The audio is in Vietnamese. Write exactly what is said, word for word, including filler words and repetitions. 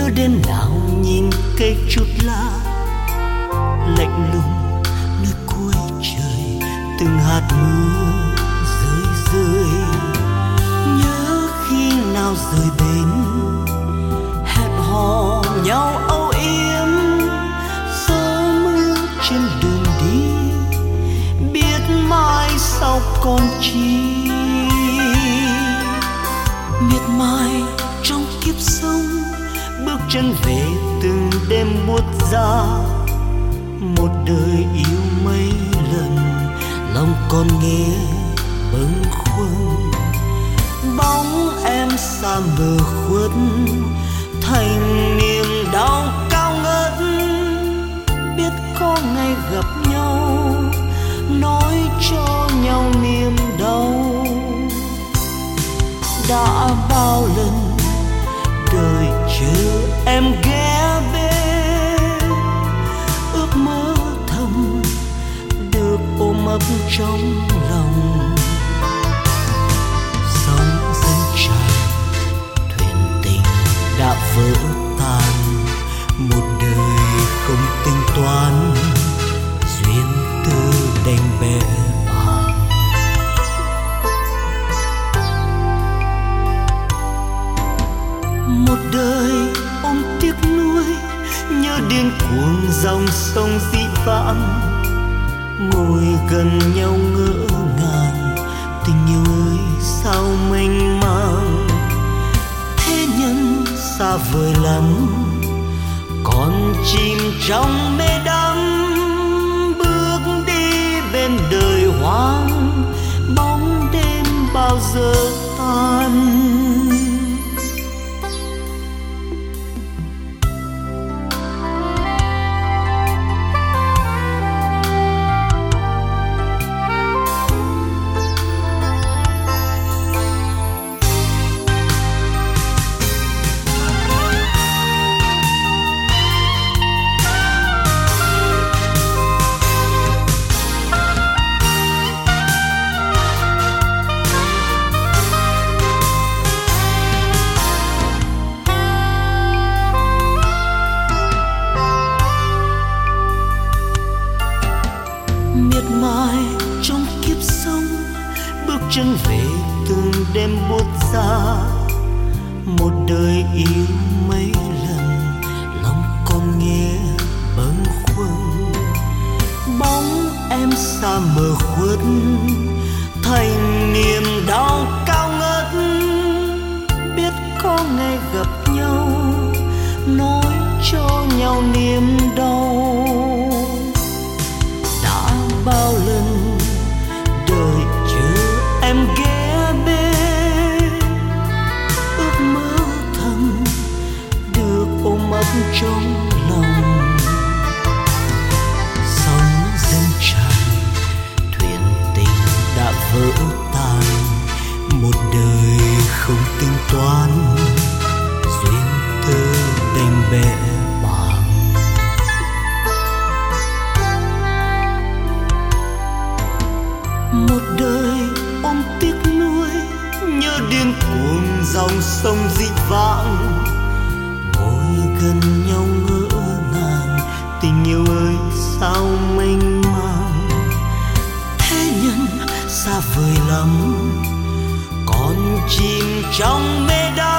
đêm nào nhìn cây chút lá lạnh lùng nơi cuối trời, từng hạt mưa rơi rơi. Nhớ khi nào rời bến, hẹn hò nhau âu yếm, gió mưa trên đường đi, biết mai sau còn chi. Miệt mài trong kiếp sống, bước chân về từng đêm buốt giá. Một đời yêu mấy lần, lòng còn nghe bâng khuâng. Bóng em xa mờ khuất, thành niềm đau cao ngất. Biết có ngày gặp nhau, nói cho nhau niềm đau. Đã bao lần đời chờ em ghé bên, ước mơ thầm được ôm ấp trong lòng. Sóng dâng tràn, thuyền tình đã vỡ tan, một đời không tính toán, duyên tư đành bè bàng. Một đời ôm tiếc nuối, nhớ điên cuồng dòng sông dĩ vãng. Ngồi gần nhau ngỡ ngàng, tình yêu ơi sao mênh mang. Thế nhân xa vời lắm, còn chìm trong mê đắm. Bước đi bên đời hoang, bóng đêm bao giờ tan. Miệt mài trong kiếp sống, bước chân về từng đêm buốt giá. Một đời yêu mấy lần, lòng còn nghe bâng khuâng. Bóng em xa mờ khuất, thành niềm đau cao ngất. Biết có ngày gặp nhau, nói cho nhau niềm đau. Bao lần đời chờ em ghé bên, ước mơ thầm được ôm ấp trong lòng. Sóng dâng tràn, thuyền tình đã vỡ tan, một đời không tính toán, duyên thơ đành bè. Một đời ôm tiếc nuối, nhớ điên cuồng dòng sông dĩ vãng. Ngồi gần nhau ngỡ ngàng, tình yêu ơi sao mênh mang. Thế nhân xa vời lắm, còn chìm trong mê đắm.